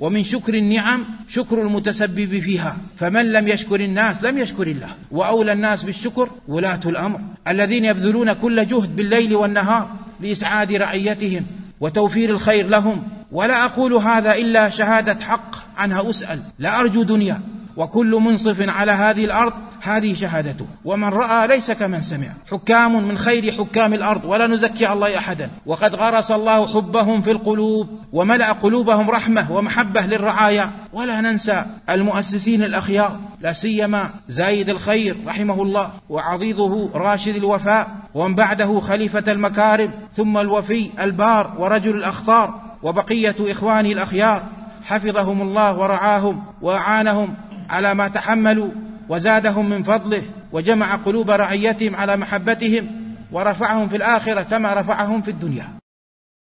ومن شكر النعم شكر المتسبب فيها، فمن لم يشكر الناس لم يشكر الله. وأولى الناس بالشكر ولاة الأمر الذين يبذلون كل جهد بالليل والنهار لإسعاد رعيتهم وتوفير الخير لهم. ولا أقول هذا إلا شهادة حق عنها أسأل، لا أرجو دنيا، وكل منصف على هذه الأرض هذه شهادته، ومن رأى ليس كمن سمع. حكام من خير حكام الأرض ولا نزكي الله أحدا، وقد غرس الله حبهم في القلوب وملأ قلوبهم رحمة ومحبة للرعايا. ولا ننسى المؤسسين الأخيار، لا سيما زايد الخير رحمه الله، وعضيضه راشد الوفاء، ومن بعده خليفة المكارم، ثم الوفي البار ورجل الأخطار، وبقية إخواني الأخيار حفظهم الله ورعاهم وأعانهم على ما تحملوا وزادهم من فضله، وجمع قلوب رعيتهم على محبتهم، ورفعهم في الآخرة كما رفعهم في الدنيا.